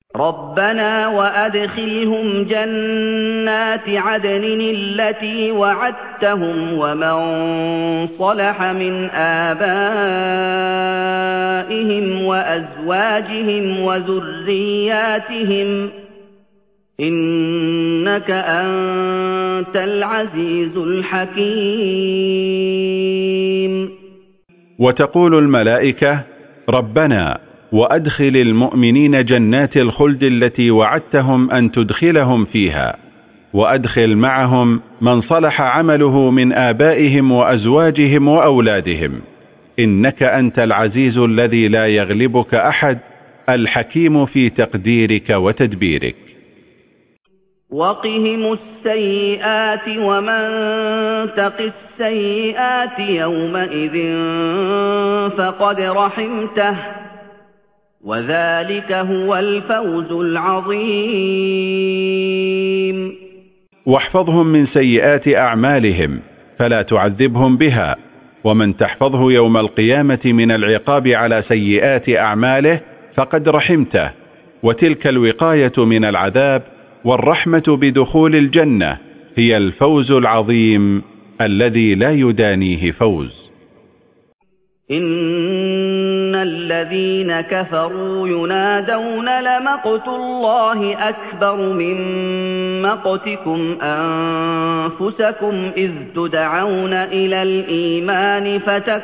رَبَّنَا وَأَدْخِلْهُمْ جَنَّاتِ عَدْنٍ الَّتِي وَعَدتَّهُمْ وَمَن صَلَحَ مِنْ آبَائِهِمْ وَأَزْوَاجِهِمْ وَذُرِّيَّاتِهِمْ ۚ إِنَّكَ أَنتَ الْعَزِيزُ الْحَكِيمُ. وتقول الملائكة: ربنا وأدخل المؤمنين جنات الخلد التي وعدتهم أن تدخلهم فيها، وأدخل معهم من صلح عمله من آبائهم وأزواجهم وأولادهم، إنك أنت العزيز الذي لا يغلبك أحد، الحكيم في تقديرك وتدبيرك. وقهم السيئات ومن تق السيئات يومئذ فقد رحمته، وذلك هو الفوز العظيم. واحفظهم من سيئات أعمالهم فلا تعذبهم بها، ومن تحفظه يوم القيامة من العقاب على سيئات أعماله فقد رحمته، وتلك الوقاية من العذاب والرحمة بدخول الجنة هي الفوز العظيم الذي لا يدانيه فوز. إن الذين كفروا ينادون لمقت الله أكبر من مقتكم أنفسكم إذ تدعون إلى الإيمان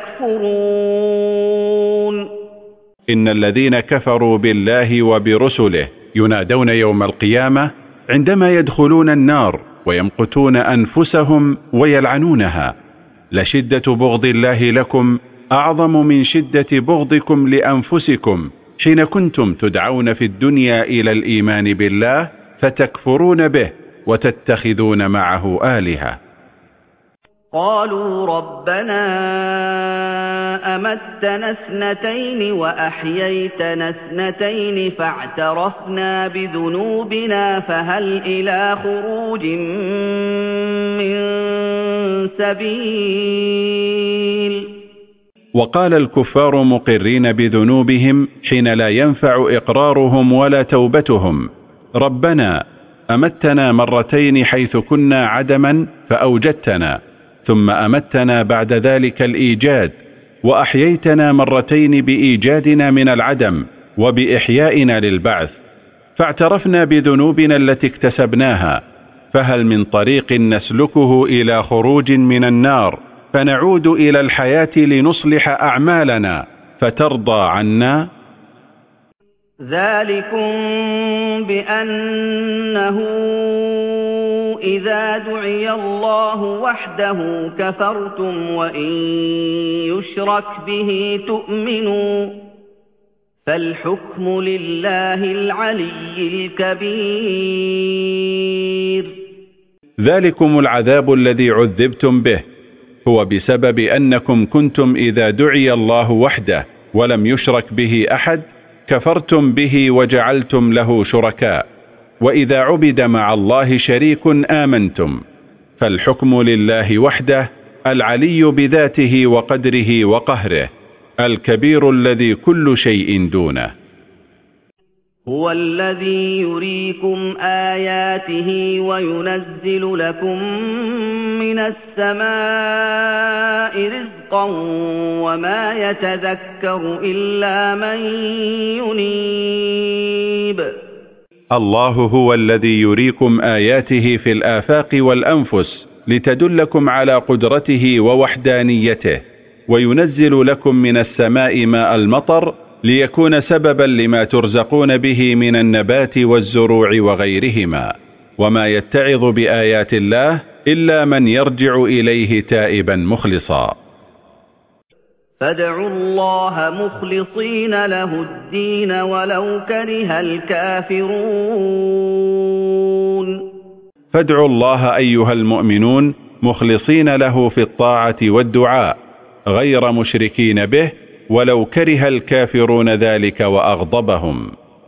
فتكفرون. إن الذين كفروا بالله وبرسله ينادون يوم القيامة عندما يدخلون النار ويمقتون أنفسهم ويلعنونها: لشدة بغض الله لكم أعظم من شدة بغضكم لأنفسكم حين كنتم تدعون في الدنيا إلى الإيمان بالله فتكفرون به وتتخذون معه آلهة. قالوا ربنا أمتنا اثنتين وأحييتنا اثنتين فاعترفنا بذنوبنا فهل إلى خروج من سبيل. وقال الكفار مقرين بذنوبهم حين لا ينفع إقرارهم ولا توبتهم: ربنا أمتنا مرتين حيث كنا عدما فأوجدتنا، ثم أمتنا بعد ذلك الإيجاد، وأحييتنا مرتين بإيجادنا من العدم وبإحيائنا للبعث، فاعترفنا بذنوبنا التي اكتسبناها، فهل من طريق نسلكه إلى خروج من النار فنعود إلى الحياة لنصلح أعمالنا فترضى عنا؟ ذلكم بأنه إذا دعي الله وحده كفرتم وإن يشرك به تؤمنوا، فالحكم لله العلي الكبير. ذلكم العذاب الذي عذبتم به هو بسبب أنكم كنتم إذا دعي الله وحده ولم يشرك به أحد كفرتم به وجعلتم له شركاء، وإذا عبد مع الله شريك آمنتم، فالحكم لله وحده العلي بذاته وقدره وقهره، الكبير الذي كل شيء دونه. هو الذي يريكم آياته وينزل لكم من السماء رزقا وما يتذكر إلا من ينيب. الله هو الذي يريكم آياته في الآفاق والأنفس لتدلكم على قدرته ووحدانيته، وينزل لكم من السماء ماء المطر ليكون سببا لما ترزقون به من النبات والزروع وغيرهما، وما يتعظ بآيات الله إلا من يرجع إليه تائبا مخلصا. فادعوا الله مخلصين له الدين ولو كره الكافرون. فادعوا الله أيها المؤمنون مخلصين له في الطاعة والدعاء غير مشركين به ولو كره الكافرون ذلك وأغضبهم.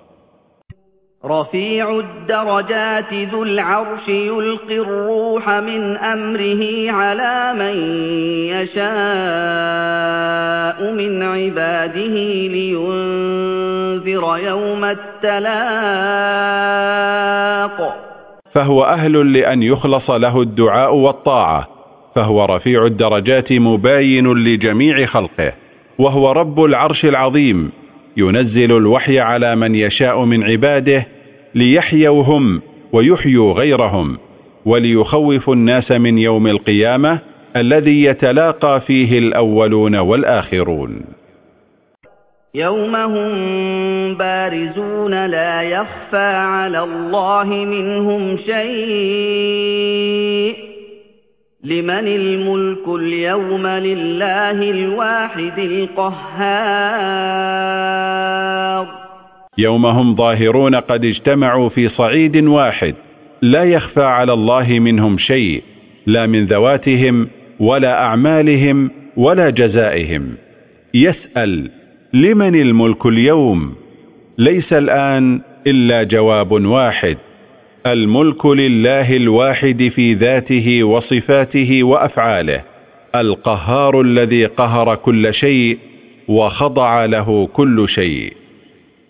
رفيع الدرجات ذو العرش يلقي الروح من أمره على من يشاء من عباده لينذر يوم التغابن. والتلاق. فهو أهل لأن يخلص له الدعاء والطاعة، فهو رفيع الدرجات مباين لجميع خلقه، وهو رب العرش العظيم، ينزل الوحي على من يشاء من عباده ليحيوا هم ويحيوا غيرهم، وليخوف الناس من يوم القيامة الذي يتلاقى فيه الأولون والآخرون. يوم هم بارزون لا يخفى على الله منهم شيء. لمن الملك اليوم؟ لله الواحد القهار. يوم هم ظاهرون قد اجتمعوا في صعيد واحد، لا يخفى على الله منهم شيء، لا من ذواتهم ولا أعمالهم ولا جزائهم. يسأل: لمن الملك اليوم؟ ليس الآن إلا جواب واحد: الملك لله الواحد في ذاته وصفاته وأفعاله، القهار الذي قهر كل شيء وخضع له كل شيء.